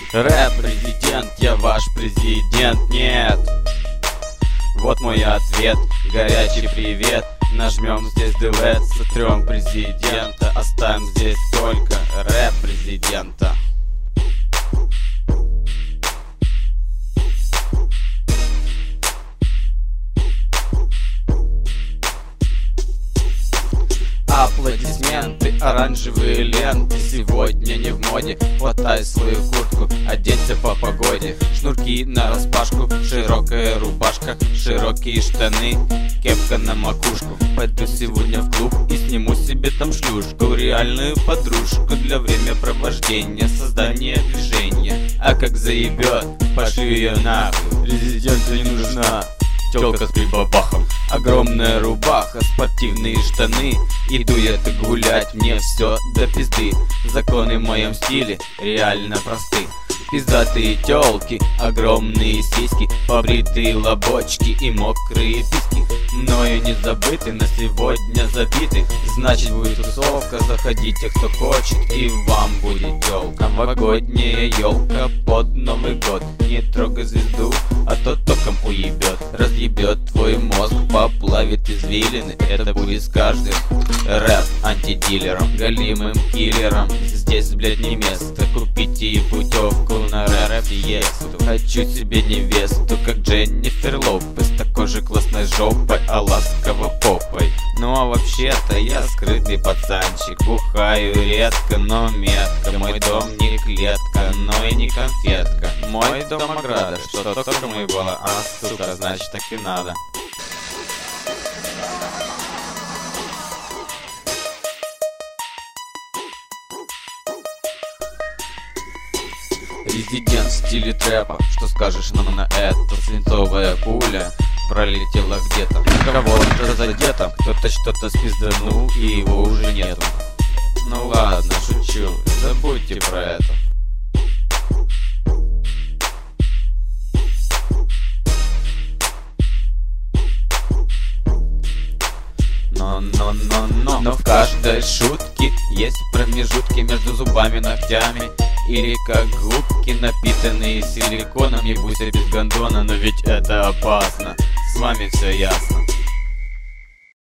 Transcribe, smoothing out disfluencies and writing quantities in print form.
Рэп-президент, я ваш президент, нет. Вот мой ответ, горячий привет. Нажмем здесь делет, сотрем президента. Оставим здесь только рэп-президента. Аплодисменты, оранжевые ленты. Сегодня не в моде, хватай свою куртку, оденься по погоде. Шнурки нараспашку, широкая рубашка, широкие штаны, кепка на макушку. Пойду сегодня в клуб и сниму себе там шлюшку, реальную подружку для времяпровождения, создания движения. А как заебет, пошлю ее нахуй, президенту не нужна тёлка с прибабахом. Огромная рубаха, спортивные штаны. Иду я-то гулять, мне все до пизды. Законы в моем стиле реально просты. Пиздатые тёлки, огромные сиськи, побритые лобочки и мокрые писки. Мною не забыты, на сегодня забиты. Значит будет тусовка, заходите кто хочет, и вам будет тёлка. Новогодняя ёлка под Новый год. Не трогай звезду, а то током уебет. Разъебет твой мозг, поплавит извилины. Это будет с каждым рэп антидилером, голимым киллером. Здесь, блядь, не место, купите путевку на рэп-фиесту. Хочу себе невесту, как Дженнифер Лопес, такой же классной жопой, а ласково попой. Ну а вообще-то я скрытый пацанчик, бухаю редко, но метко. Мой дом не клетка, но и не конфетка. Мой дом ограда, что только мой была, а сука, значит так и надо. Резидент в стиле трэпа, что скажешь нам на это? Свинцовая пуля пролетела где-то, кого-то задето, кто-то что-то спизданул и его уже нету. Ну ладно, шучу, забудьте про это. Но в каждой шутке есть промежутки между зубами, ногтями. Или как губки, напитанные силиконом. Ебусь я без гондона, но ведь это опасно. С вами все ясно.